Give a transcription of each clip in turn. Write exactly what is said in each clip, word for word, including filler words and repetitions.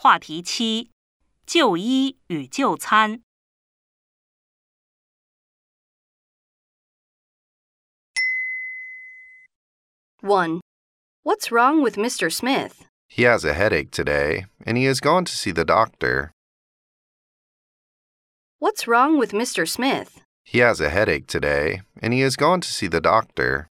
话题七：就医与就餐。 one. What's wrong with Mister Smith? He has a headache today, and he has gone to see the doctor. What's wrong with Mister Smith? He has a headache today, and he has gone to see the doctor.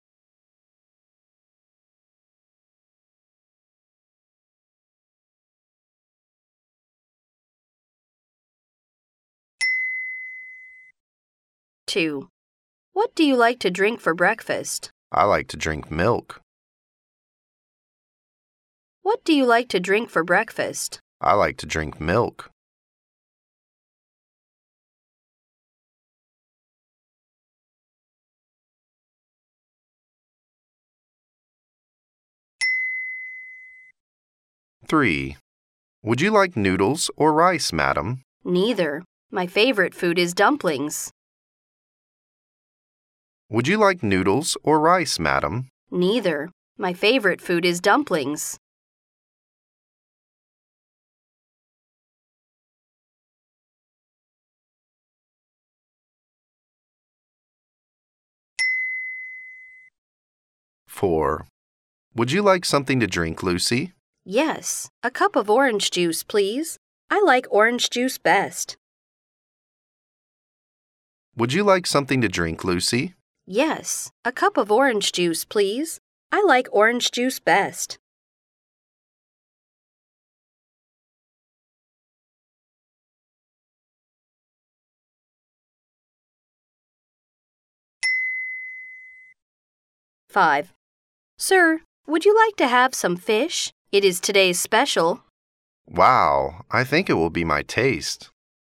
two. What do you like to drink for breakfast? I like to drink milk. What do you like to drink for breakfast? I like to drink milk. three. Would you like noodles or rice, madam? Neither. My favorite food is dumplings. Would you like noodles or rice, madam? Neither. My favorite food is dumplings. four. Would you like something to drink, Lucy? Yes. A cup of orange juice, please. I like orange juice best. Would you like something to drink, Lucy? Yes. A cup of orange juice, please. I like orange juice best. five. Sir, would you like to have some fish? It is today's special. Wow, I think it will be my taste.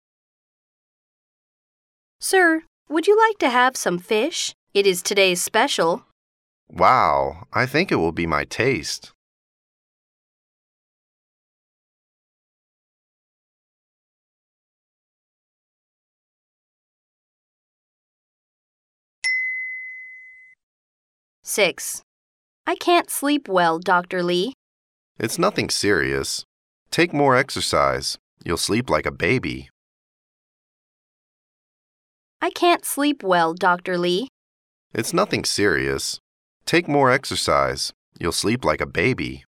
Sir, would you like to have some fish? It is today's special. Wow, I think it will be my taste. six. I can't sleep well, Doctor Lee. It's nothing serious. Take more exercise. You'll sleep like a baby. I can't sleep well, Doctor Lee. It's nothing serious. Take more exercise. You'll sleep like a baby.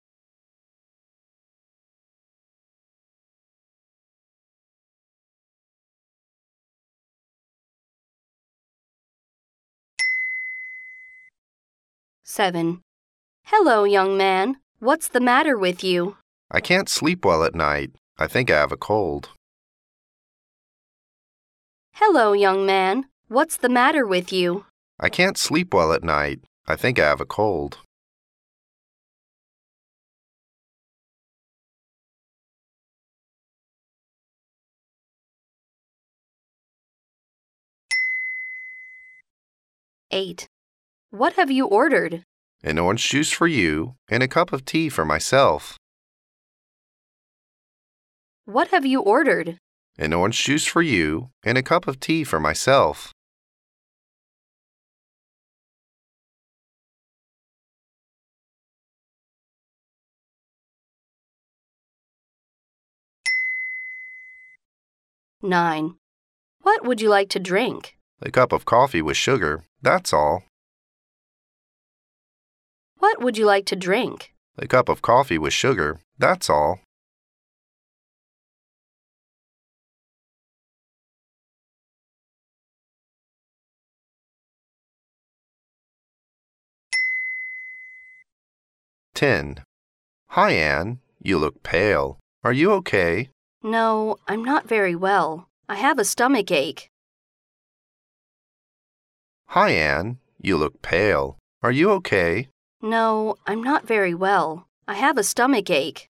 seven. Hello, young man. What's the matter with you? I can't sleep well at night. I think I have a cold. Hello, young man. What's the matter with you? I can't sleep well at night. I think I have a cold. eight. What have you ordered? An orange juice for you and a cup of tea for myself. What have you ordered? An orange juice for you and a cup of tea for myself. nine. What would you like to drink? A cup of coffee with sugar, that's all. What would you like to drink? A cup of coffee with sugar, that's all. ten. Hi, Anne. You look pale. Are you okay? No, I'm not very well. I have a stomach ache. Hi, Anne. You look pale. Are you okay? No, I'm not very well. I have a stomach ache.